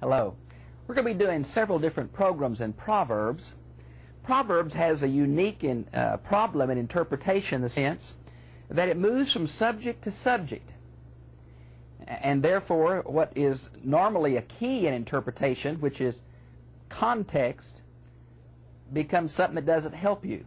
Hello. We're going to be doing several different programs in Proverbs. Proverbs has a unique problem in interpretation in the sense that it moves from subject to subject. And therefore, what is normally a key in interpretation, which is context, becomes something that doesn't help you.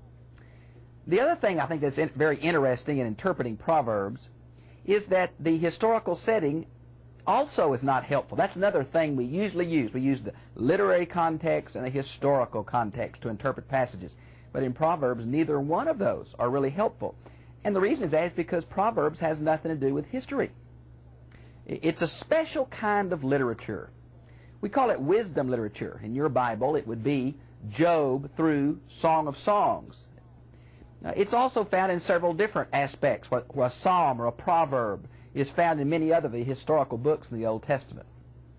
The other thing I think that's very interesting in interpreting Proverbs is that the historical setting also is not helpful. That's another thing we usually use. We use the literary context and the historical context to interpret passages. But in Proverbs, neither one of those are really helpful. And the reason is that is because Proverbs has nothing to do with history. It's a special kind of literature. We call it wisdom literature. In your Bible, it would be Job through Song of Songs. It's also found in several different aspects, where a psalm or a proverb is found in many other historical books in the Old Testament.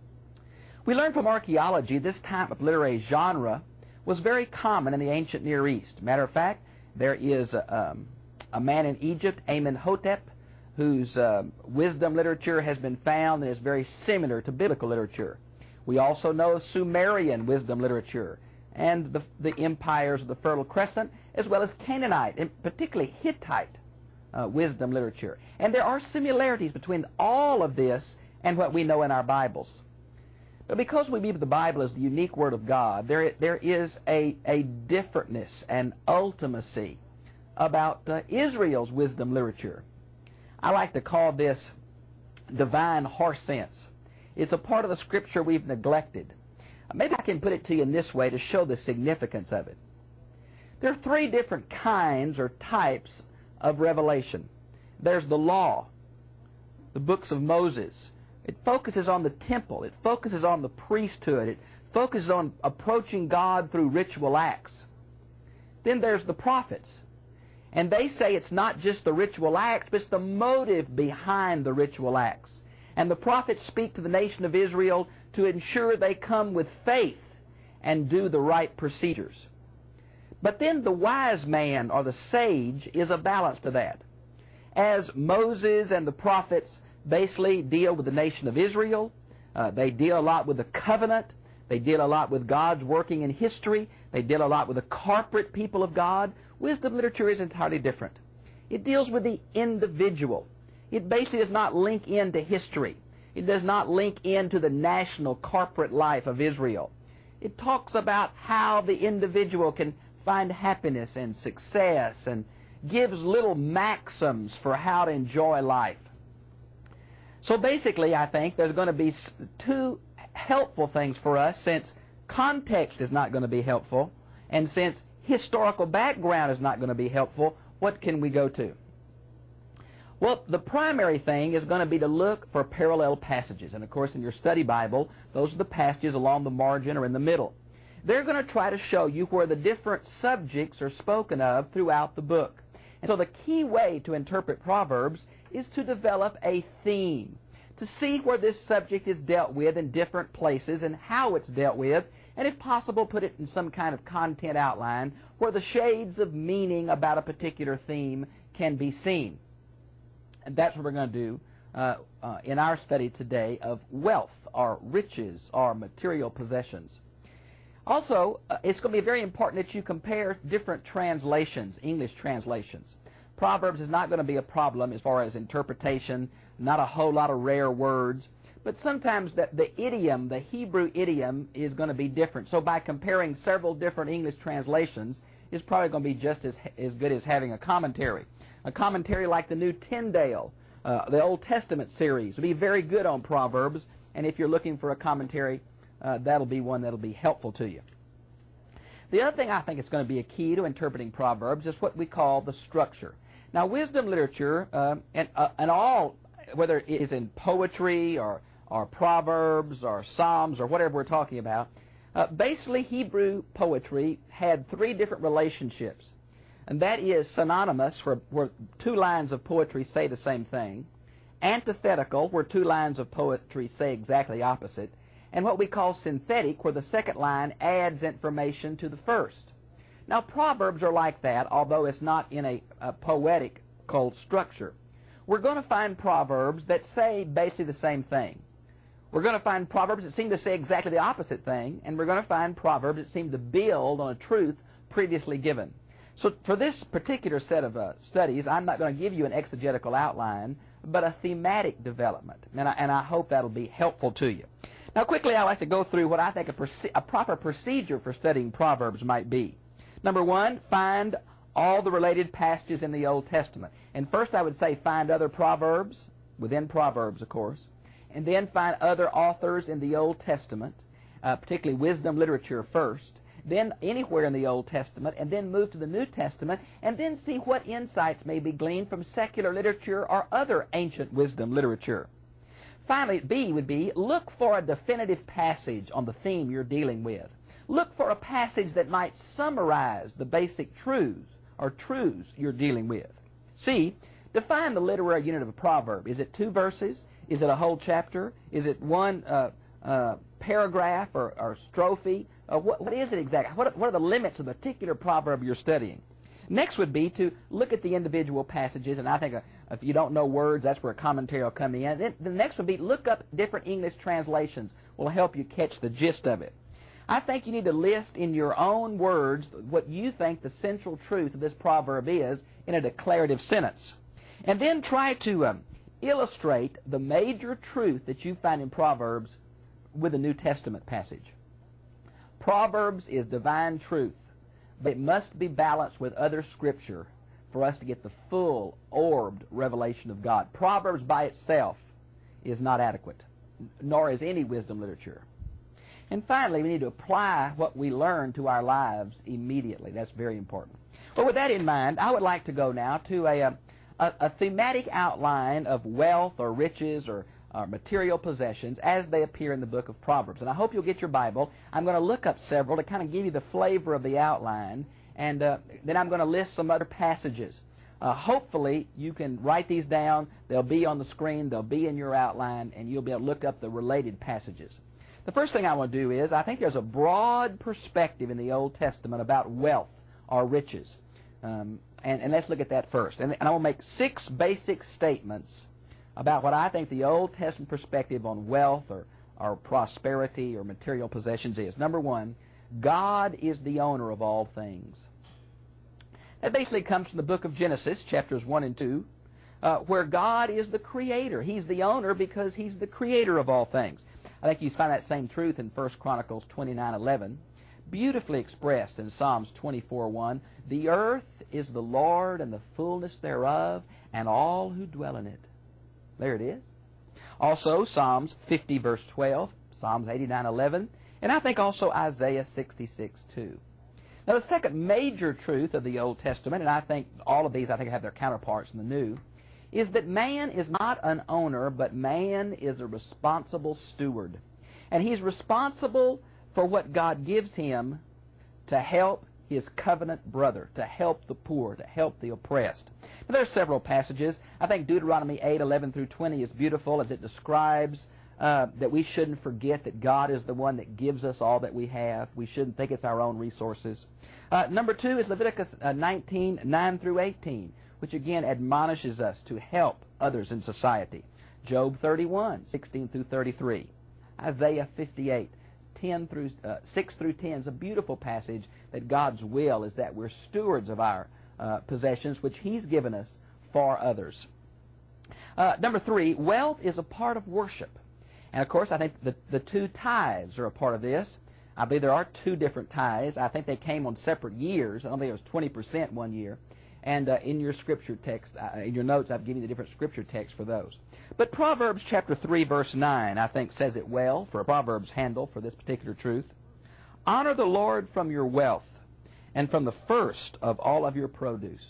We learn from archaeology this type of literary genre was very common in the ancient Near East. Matter of fact, there is a man in Egypt, Amenhotep, whose wisdom literature has been found and is very similar to biblical literature. We also know Sumerian wisdom literature and the empires of the Fertile Crescent, as well as Canaanite, and particularly Hittite wisdom literature. And there are similarities between all of this and what we know in our Bibles. But because we believe the Bible is the unique Word of God, there is a differentness and ultimacy about Israel's wisdom literature. I like to call this divine horse sense. It's a part of the Scripture we've neglected. Maybe I can put it to you in this way to show the significance of it. There are three different kinds or types of revelation. There's the law, the books of Moses. It focuses on the temple. It focuses on the priesthood. It focuses on approaching God through ritual acts. Then there's the prophets. And they say it's not just the ritual acts, but it's the motive behind the ritual acts. And the prophets speak to the nation of Israel to ensure they come with faith and do the right procedures. But then the wise man or the sage is a balance to that. As Moses and the prophets basically deal with the nation of Israel, they deal a lot with the covenant, they deal a lot with God's working in history, they deal a lot with the corporate people of God. Wisdom literature is entirely different. It deals with the individual. It basically does not link into history. It does not link into the national corporate life of Israel. It talks about how the individual can find happiness and success and gives little maxims for how to enjoy life. So basically, I think there's going to be two helpful things for us, since context is not going to be helpful, and since historical background is not going to be helpful. What can we go to? Well, the primary thing is going to be to look for parallel passages. And of course, in your study Bible, those are the passages along the margin or in the middle. They're going to try to show you where the different subjects are spoken of throughout the book. And so the key way to interpret Proverbs is to develop a theme, to see where this subject is dealt with in different places and how it's dealt with, and if possible, put it in some kind of content outline where the shades of meaning about a particular theme can be seen. And that's what we're going to do in our study today of wealth or riches or material possessions. Also, it's going to be very important that you compare different translations, English translations. Proverbs is not going to be a problem as far as interpretation, not a whole lot of rare words, but sometimes the idiom, the Hebrew idiom, is going to be different. So by comparing several different English translations, it's probably going to be just as good as having a commentary. A commentary like the New Tyndale, the Old Testament series, will be very good on Proverbs, and if you're looking for a commentary, that'll be one that'll be helpful to you. The other thing I think is going to be a key to interpreting Proverbs is what we call the structure. Now, wisdom literature, and all, whether it is in poetry or Proverbs or Psalms or whatever we're talking about, basically Hebrew poetry had three different relationships. And that is synonymous, where two lines of poetry say the same thing, antithetical, where two lines of poetry say exactly opposite, and what we call synthetic, where the second line adds information to the first. Now, Proverbs are like that, although it's not in a poetical structure. We're going to find Proverbs that say basically the same thing. We're going to find Proverbs that seem to say exactly the opposite thing, and we're going to find Proverbs that seem to build on a truth previously given. So for this particular set of studies, I'm not going to give you an exegetical outline, but a thematic development, and I hope that'll be helpful to you. Now, quickly, I'd like to go through what I think a proper procedure for studying Proverbs might be. Number one, find all the related passages in the Old Testament. And first I would say find other Proverbs, within Proverbs, of course, and then find other authors in the Old Testament, particularly wisdom literature first, then anywhere in the Old Testament, and then move to the New Testament, and then see what insights may be gleaned from secular literature or other ancient wisdom literature. Finally, B would be, look for a definitive passage on the theme you're dealing with. Look for a passage that might summarize the basic truths you're dealing with. C, define the literary unit of a proverb. Is it 2 verses? Is it a whole chapter? Is it one paragraph or strophe? What is it exactly? What are the limits of the particular proverb you're studying? Next would be to look at the individual passages, and I think if you don't know words, that's where a commentary will come in. Then the next would be look up different English translations. Will help you catch the gist of it. I think you need to list in your own words what you think the central truth of this proverb is in a declarative sentence. And then try to illustrate the major truth that you find in Proverbs with a New Testament passage. Proverbs is divine truth, but it must be balanced with other Scripture for us to get the full, orbed revelation of God. Proverbs by itself is not adequate, nor is any wisdom literature. And finally, we need to apply what we learn to our lives immediately. That's very important. Well, with that in mind, I would like to go now to a thematic outline of wealth or riches or material possessions as they appear in the book of Proverbs. And I hope you'll get your Bible. I'm going to look up several to kind of give you the flavor of the outline, and then I'm going to list some other passages. Hopefully, you can write these down. They'll be on the screen. They'll be in your outline, and you'll be able to look up the related passages. The first thing I want to do is, I think there's a broad perspective in the Old Testament about wealth or riches. And let's look at that first. And I will make 6 basic statements about what I think the Old Testament perspective on wealth or prosperity or material possessions is. Number 1, God is the owner of all things. That basically comes from the book of Genesis, chapters 1 and 2, where God is the creator. He's the owner because He's the creator of all things. I think you find that same truth in 1 Chronicles 29:11, beautifully expressed in Psalms 24:1. The earth is the Lord and the fullness thereof, and all who dwell in it. There it is. Also, Psalms 50, verse 12, Psalms 89:11, and I think also Isaiah 66:2. Now, the second major truth of the Old Testament, and I think all of these have their counterparts in the New, is that man is not an owner, but man is a responsible steward. And he's responsible for what God gives him to help his covenant brother, to help the poor, to help the oppressed. Now, there are several passages. I think Deuteronomy 8:11 through 20 is beautiful as it describes that we shouldn't forget that God is the one that gives us all that we have. We shouldn't think it's our own resources. Number 2 is Leviticus 19:9 through 18, which again admonishes us to help others in society. Job 31:16 through 33. Isaiah 58:6 through 10 is a beautiful passage that God's will is that we're stewards of our possessions, which He's given us for others. Number 3, wealth is a part of worship. And of course, I think the 2 tithes are a part of this. I believe there are 2 different tithes. I think they came on separate years. I don't think it was 20% one year. And in your scripture text, in your notes, I've given you the different scripture texts for those. But Proverbs chapter 3, verse 9, I think says it well for a Proverbs handle for this particular truth. Honor the Lord from your wealth and from the first of all of your produce.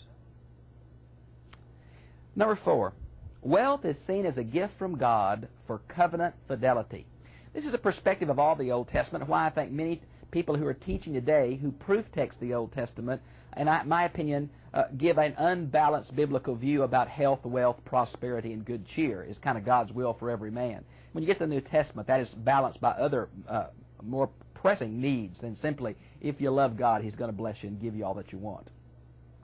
Number 4, wealth is seen as a gift from God for covenant fidelity. This is a perspective of all the Old Testament, why I think many people who are teaching today who proof text the Old Testament, in my opinion, give an unbalanced biblical view about health, wealth, prosperity, and good cheer is kind of God's will for every man. When you get to the New Testament, that is balanced by other more pressing needs than simply, if you love God, He's going to bless you and give you all that you want.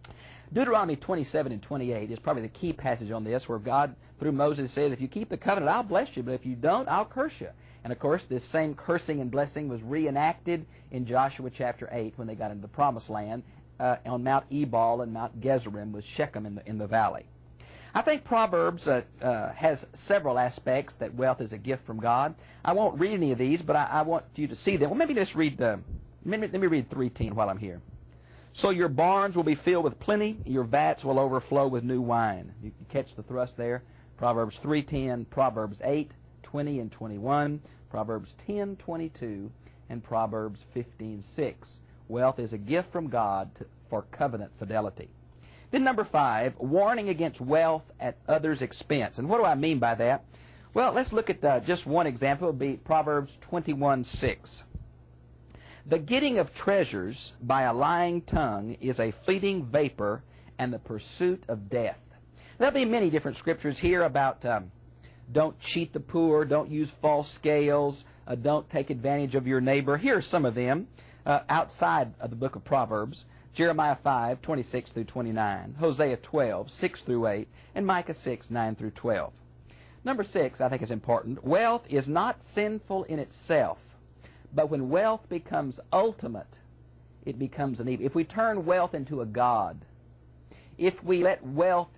Deuteronomy 27 and 28 is probably the key passage on this, where God, through Moses, says, if you keep the covenant, I'll bless you, but if you don't, I'll curse you. And of course, this same cursing and blessing was reenacted in Joshua chapter 8 when they got into the Promised Land on Mount Ebal and Mount Gezerim with Shechem in the valley. I think Proverbs has several aspects that wealth is a gift from God. I won't read any of these, but I want you to see them. Well, maybe just read, let me read 3:10 while I'm here. So your barns will be filled with plenty, your vats will overflow with new wine. You catch the thrust there. Proverbs 3:10, Proverbs 8:20 and 21, Proverbs 10:22, and Proverbs 15:6. Wealth is a gift from God for covenant fidelity. Then number 5, warning against wealth at others' expense. And what do I mean by that? Well, let's look at just one example. It would be Proverbs 21:6. The getting of treasures by a lying tongue is a fleeting vapor and the pursuit of death. There'll be many different scriptures here about don't cheat the poor, don't use false scales, don't take advantage of your neighbor. Here are some of them outside of the book of Proverbs. Jeremiah 5:26 through 29, Hosea 12:6 through 8, and Micah 6:9 through 12. Number 6, I think is important. Wealth is not sinful in itself, but when wealth becomes ultimate, it becomes an evil. If we turn wealth into a god, if we let wealth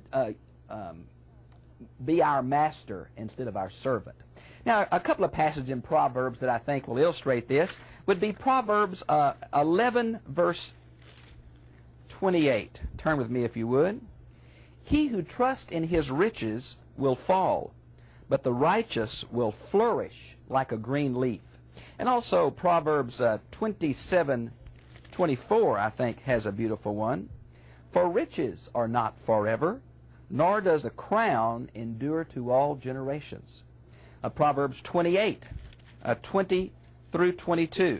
be our master instead of our servant. Now, a couple of passages in Proverbs that I think will illustrate this would be Proverbs 11, verse 28. Turn with me if you would. He who trusts in his riches will fall, but the righteous will flourish like a green leaf. And also Proverbs 27:24, I think, has a beautiful one. For riches are not forever, nor does a crown endure to all generations. Proverbs 28:20 through 22.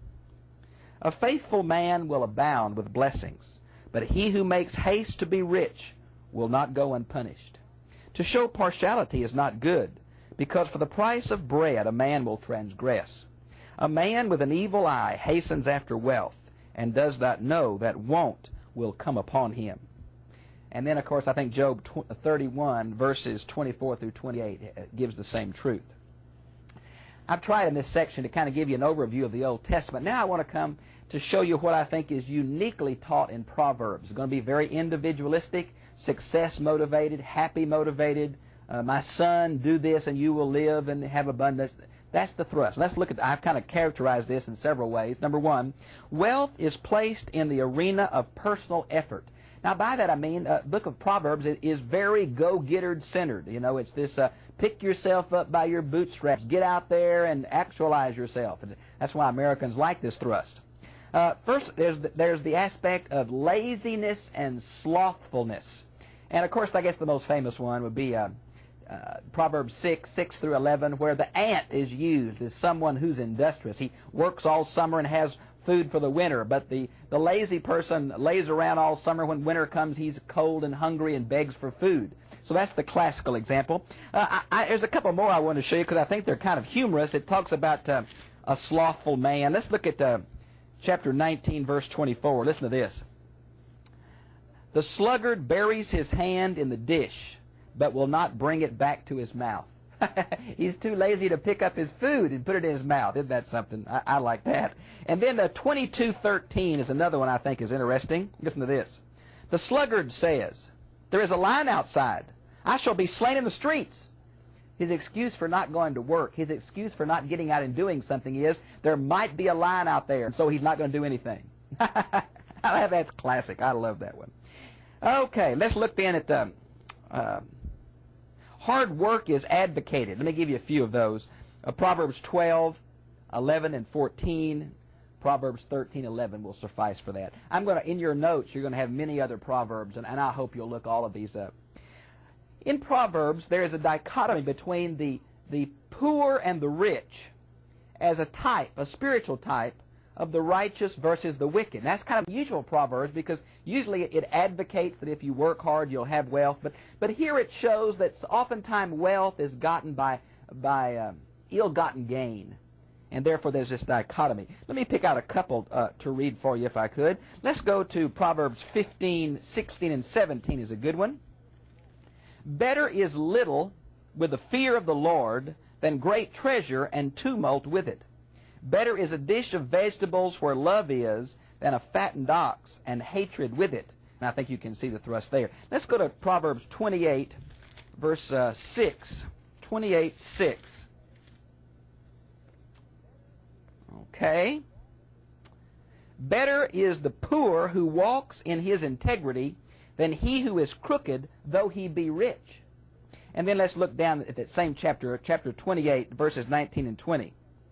A faithful man will abound with blessings, but he who makes haste to be rich will not go unpunished. To show partiality is not good, because for the price of bread a man will transgress. A man with an evil eye hastens after wealth, and does not know that want will come upon him. And then, of course, I think Job 31, verses 24 through 28 gives the same truth. I've tried in this section to kind of give you an overview of the Old Testament. Now I want to come to show you what I think is uniquely taught in Proverbs. It's going to be very individualistic, success-motivated, happy-motivated. My son, do this and you will live and have abundance. That's the thrust. Let's look at, I've kind of characterized this in several ways. Number 1, wealth is placed in the arena of personal effort. Now, by that I mean, book of Proverbs is very go-getter centered. You know, it's this pick yourself up by your bootstraps. Get out there and actualize yourself. That's why Americans like this thrust. First, there's the aspect of laziness and slothfulness. And, of course, I guess the most famous one would be Proverbs 6 through 11, where the ant is used as someone who's industrious. He works all summer and has food for the winter, but the lazy person lays around all summer. When winter comes, he's cold and hungry and begs for food. So that's the classical example. There's a couple more I want to show you because I think they're kind of humorous. It talks about a slothful man. Let's look at chapter 19, verse 24. Listen to this. The sluggard buries his hand in the dish, but will not bring it back to his mouth. He's too lazy to pick up his food and put it in his mouth. Isn't that something? I like that. And then 22:13 is another one I think is interesting. Listen to this. The sluggard says, there is a lion outside. I shall be slain in the streets. His excuse for not going to work, his excuse for not getting out and doing something is, there might be a lion out there, and so he's not going to do anything. That's classic. I love that one. Okay, let's look then at hard work is advocated. Let me give you a few of those. Proverbs 12:11 and 14. Proverbs 13:11 will suffice for that. In your notes, you're going to have many other proverbs, and I hope you'll look all of these up. In Proverbs, there is a dichotomy between the poor and the rich as a type, a spiritual type, of the righteous versus the wicked. And that's kind of unusual Proverbs because usually it advocates that if you work hard, you'll have wealth. But here it shows that oftentimes wealth is gotten by ill-gotten gain. and therefore there's this dichotomy. Let me pick out a couple to read for you if I could. Let's go to Proverbs 15, 16, and 17 is a good one. Better is little with the fear of the Lord than great treasure and tumult with it. Better is a dish of vegetables where love is than a fattened ox and hatred with it. And I think you can see the thrust there. Let's go to Proverbs 28, verse 6. 28, 6. Okay. Better is the poor who walks in his integrity than he who is crooked, though he be rich. And then let's look down at that same chapter, chapter 28, verses 19 and 20.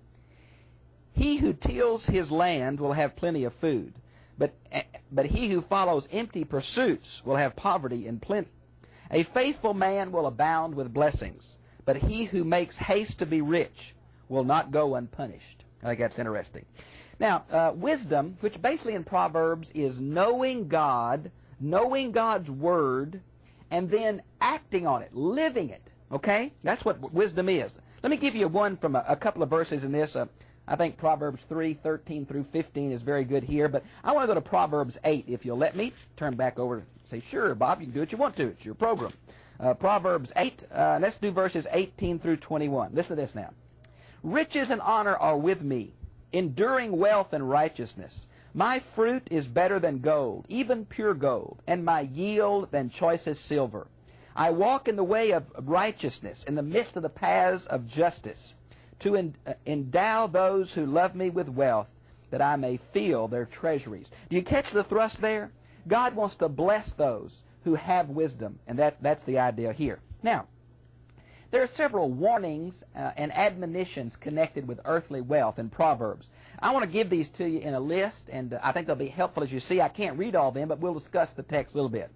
He who tills his land will have plenty of food, but he who follows empty pursuits will have poverty and plenty. A faithful man will abound with blessings, but he who makes haste to be rich will not go unpunished. I think that's interesting. Now, wisdom, which basically in Proverbs is knowing God, knowing God's Word, and then acting on it, living it. Okay? That's what wisdom is. Let me give you one from a couple of verses in this. I think Proverbs 3, 13 through 15 is very good here, but I want to go to Proverbs 8, if you'll let me. Turn back over and say, sure, Bob, you can do what you want to. It's your program. Proverbs 8, let's do verses 18 through 21. Listen to this now. Riches and honor are with me, enduring wealth and righteousness. My fruit is better than gold, even pure gold, and my yield than choicest silver. I walk in the way of righteousness, in the midst of the paths of justice, to endow those who love me with wealth, that I may fill their treasuries. Do you catch the thrust there? God wants to bless those who have wisdom, and that's the idea here. Now, there are several warnings and admonitions connected with earthly wealth in Proverbs. I want to give these to you in a list, and I think they'll be helpful. As you see, I can't read all of them, but we'll discuss the text a little bit.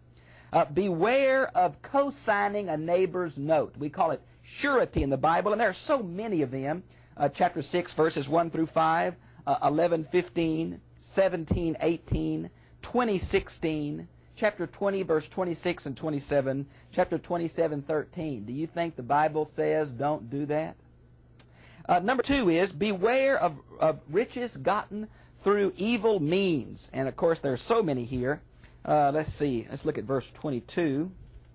Beware of co-signing a neighbor's note. We call it surety in the Bible, and there are so many of them. Chapter 6, verses 1 through 5, 11, 15, 17, 18, 20, 16, chapter 20, verse 26 and 27, chapter 27, 13. Do you think the Bible says don't do that? Number 2 is beware of riches gotten through evil means. And, of course, there are so many here. Let's see. Let's look at verse 22.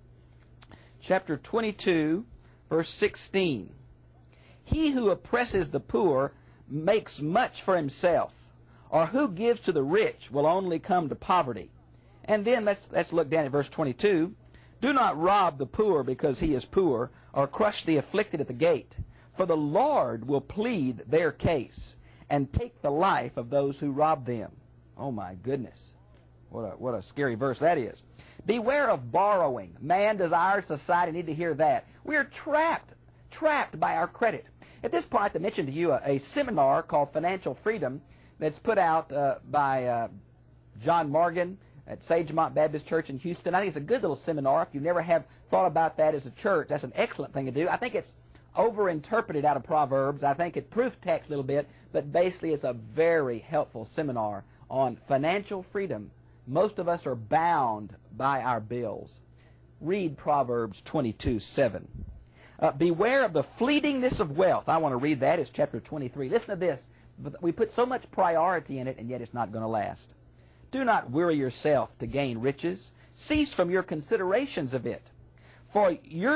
Chapter 22, verse 16. He who oppresses the poor makes much for himself, or who gives to the rich will only come to poverty. And then let's look down at verse 22. Do not rob the poor because he is poor, or crush the afflicted at the gate. For the Lord will plead their case and take the life of those who rob them. Oh my goodness. What a scary verse that is. Beware of borrowing. Man, does our society need to hear that? We are trapped by our credit. At this point, I mentioned to you a seminar called Financial Freedom that's put out by John Morgan at Sagemont Baptist Church in Houston. I think it's a good little seminar. If you never have thought about that as a church, that's an excellent thing to do. I think it's over-interpreted out of Proverbs. I think it proof text a little bit, but basically it's a very helpful seminar on financial freedom. Most of us are bound by our bills. Read Proverbs 22:7. Beware of the fleetingness of wealth. I want to read that. It's chapter 23. Listen to this. We put so much priority in it, and yet it's not going to last. Do not weary yourself to gain riches. Cease from your considerations of it. For you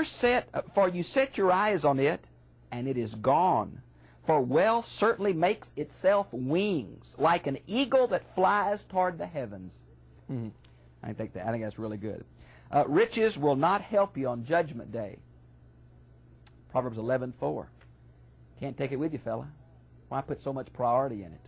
set your eyes on it, and it is gone. For wealth certainly makes itself wings, like an eagle that flies toward the heavens. I think that's really good. Riches will not help you on Judgment Day. Proverbs 11:4. Can't take it with you, fella. Why put so much priority in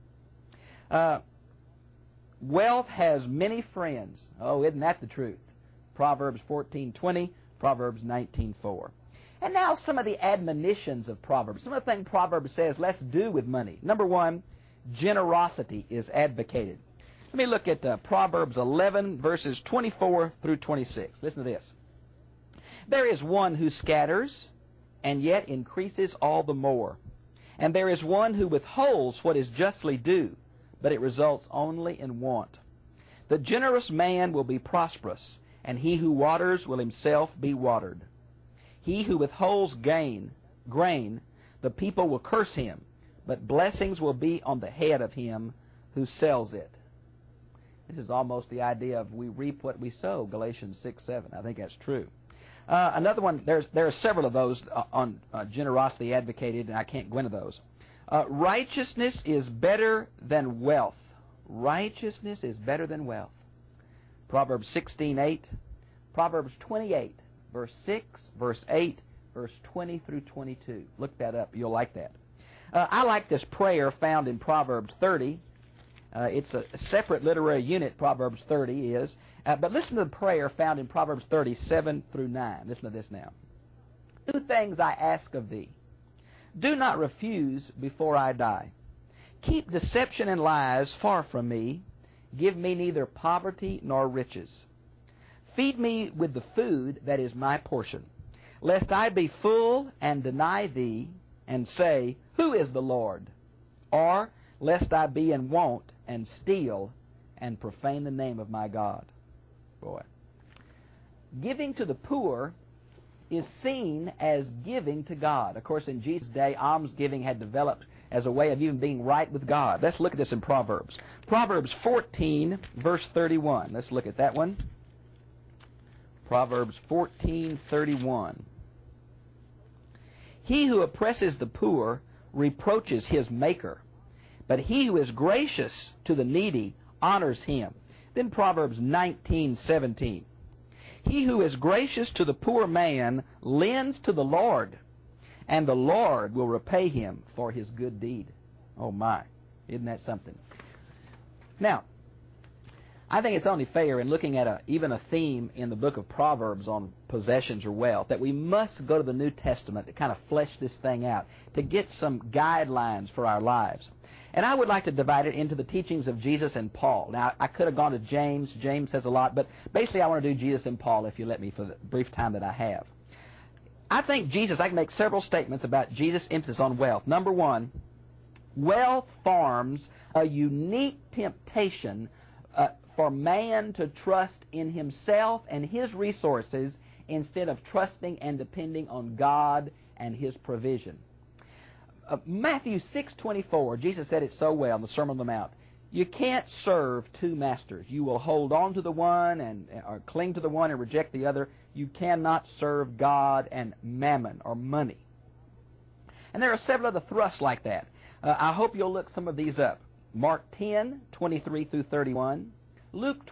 it? Wealth has many friends. Oh, isn't that the truth? Proverbs 14:20, Proverbs 19:4. And now some of the admonitions of Proverbs. Some of the things Proverbs says let's do with money. Number 1, generosity is advocated. Let me look at Proverbs 11, verses 24 through 26. Listen to this. There is one who scatters and yet increases all the more. And there is one who withholds what is justly due, but it results only in want. The generous man will be prosperous, and he who waters will himself be watered. He who withholds grain, the people will curse him, but blessings will be on the head of him who sells it. This is almost the idea of we reap what we sow, Galatians 6:7. I think that's true. Another one, there are several of those on generosity advocated, and I can't go into those. Righteousness is better than wealth. Righteousness is better than wealth. Proverbs 16:8. Proverbs 28, verse 6, verse 8, verse 20 through 22. Look that up. You'll like that. I like this prayer found in Proverbs 30. It's a separate literary unit, Proverbs 30 is. But listen to the prayer found in Proverbs 30, 7 through 9. Listen to this now. 2 things I ask of thee. Do not refuse before I die. Keep deception and lies far from me. Give me neither poverty nor riches. Feed me with the food that is my portion, lest I be full and deny thee, and say, Who is the Lord? Or lest I be in want and steal and profane the name of my God. Boy. Giving to the poor is seen as giving to God. Of course, in Jesus' day, almsgiving had developed as a way of even being right with God. Let's look at this in Proverbs. Proverbs 14, verse 31. Let's look at that one. Proverbs 14:31. He who oppresses the poor reproaches his maker, but he who is gracious to the needy honors him. Then Proverbs 19:17. He who is gracious to the poor man lends to the Lord, and the Lord will repay him for his good deed. Oh my, isn't that something? Now, I think it's only fair in looking at even a theme in the book of Proverbs on possessions or wealth that we must go to the New Testament to kind of flesh this thing out, to get some guidelines for our lives. And I would like to divide it into the teachings of Jesus and Paul. Now, I could have gone to James. James says a lot, but basically I want to do Jesus and Paul, if you let me, for the brief time that I have. I think I can make several statements about Jesus' emphasis on wealth. Number one, wealth forms a unique temptation for man to trust in himself and his resources instead of trusting and depending on God and his provision. Matthew 6:24, Jesus said it so well in the Sermon on the Mount. You can't serve 2 masters. You will hold on to the one or cling to the one and reject the other. You cannot serve God and mammon or money. And there are several other thrusts like that. I hope you'll look some of these up. Mark 10:23 through 31. Luke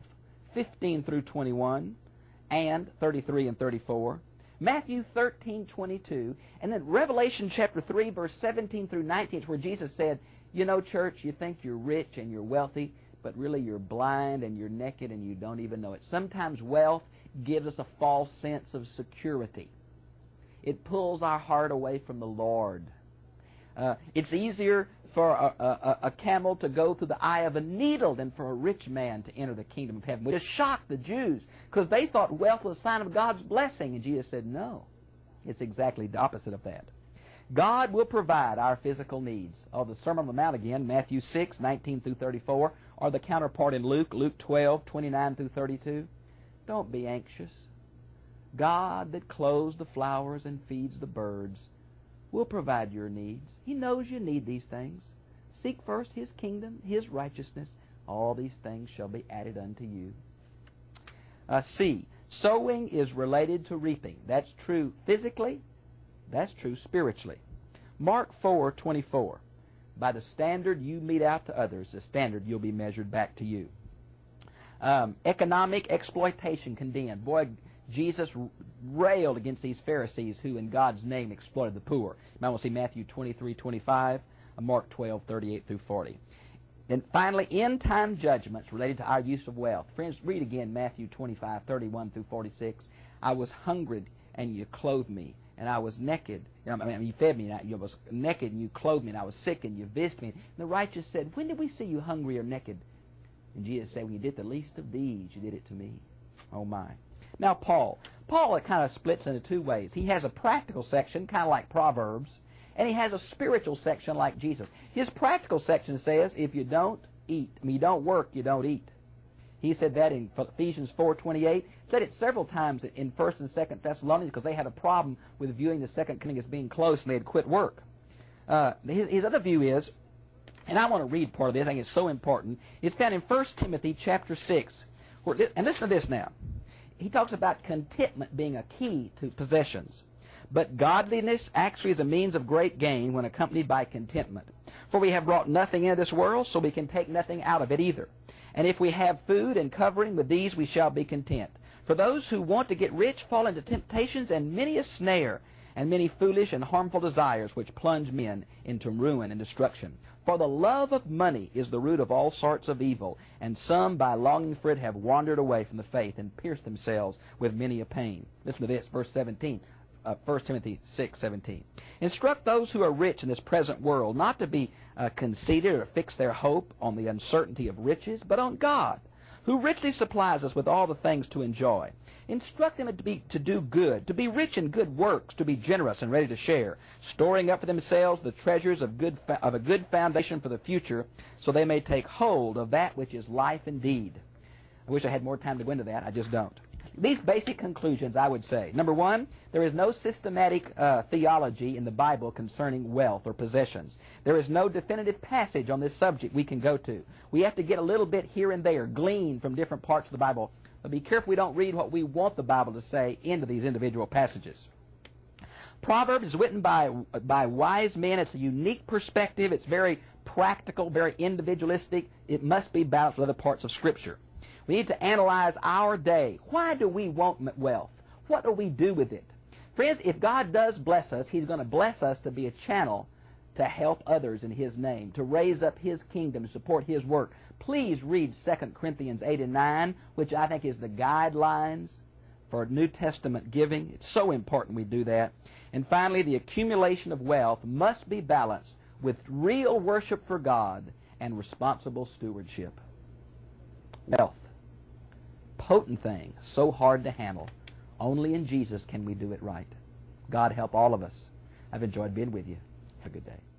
12:15 through 21 and 33 and 34. Matthew 13:22, and then Revelation chapter 3, verse 17 through 19, where Jesus said, you know, church, you think you're rich and you're wealthy, but really you're blind and you're naked and you don't even know it. Sometimes wealth gives us a false sense of security. It pulls our heart away from the Lord. It's easier for a camel to go through the eye of a needle than for a rich man to enter the kingdom of heaven. Which shocked the Jews because they thought wealth was a sign of God's blessing. And Jesus said, no, it's exactly the opposite of that. God will provide our physical needs. Oh, the Sermon on the Mount again, Matthew 6:19 through 34, or the counterpart in Luke 12:29 through 32. Don't be anxious. God that clothes the flowers and feeds the birds will provide your needs. He knows you need these things. Seek first His kingdom, His righteousness. All these things shall be added unto you. C. Sowing is related to reaping. That's true physically. That's true spiritually. Mark 4:24. By the standard you mete out to others, the standard you'll be measured back to you. Economic exploitation condemned. Boy, Jesus railed against these Pharisees who in God's name exploited the poor. You might want to see Matthew 23:25, Mark 12:38 through 40. Then finally, end-time judgments related to our use of wealth. Friends, read again Matthew 25:31 through 46. I was hungry and you clothed me, and I was naked. You fed me, and I was naked and you clothed me, and I was sick and you visited me. And the righteous said, when did we see you hungry or naked? And Jesus said, when you did the least of these, you did it to me. Oh my. Now Paul it kind of splits into two ways. He has a practical section, kind of like Proverbs, and he has a spiritual section like Jesus. His practical section says, if you don't eat, you don't work, you don't eat. He said that in Ephesians 4:28. Said it several times in 1st and 2nd Thessalonians because they had a problem with viewing the second coming as being close and they had quit work. His other view is, and I want to read part of this, I think it's so important. It's found in 1 Timothy chapter 6. And listen to this now. He talks about contentment being a key to possessions. But godliness actually is a means of great gain when accompanied by contentment. For we have brought nothing into this world, so we can take nothing out of it either. And if we have food and covering, with these we shall be content. For those who want to get rich fall into temptations and many a snare, and many foolish and harmful desires which plunge men into ruin and destruction. For the love of money is the root of all sorts of evil, and some by longing for it have wandered away from the faith and pierced themselves with many a pain. Listen to this, verse 17. 1 Timothy 6:17. Instruct those who are rich in this present world not to be conceited or fix their hope on the uncertainty of riches, but on God, who richly supplies us with all the things to enjoy. Instruct them to do good, to be rich in good works, to be generous and ready to share, storing up for themselves the treasures of a good foundation for the future, so they may take hold of that which is life indeed. I wish I had more time to go into that. I just don't. These basic conclusions, I would say. Number one, there is no systematic theology in the Bible concerning wealth or possessions. There is no definitive passage on this subject we can go to. We have to get a little bit here and there, glean from different parts of the Bible. But be careful we don't read what we want the Bible to say into these individual passages. Proverbs is written by wise men. It's a unique perspective. It's very practical, very individualistic. It must be balanced with other parts of Scripture. We need to analyze our day. Why do we want wealth? What do we do with it? Friends, if God does bless us, He's going to bless us to be a channel to help others in His name, to raise up His kingdom, to support His work. Please read 2 Corinthians 8 and 9, which I think is the guidelines for New Testament giving. It's so important we do that. And finally, the accumulation of wealth must be balanced with real worship for God and responsible stewardship. Wealth. Potent thing, so hard to handle. Only in Jesus can we do it right. God help all of us. I've enjoyed being with you. Have a good day.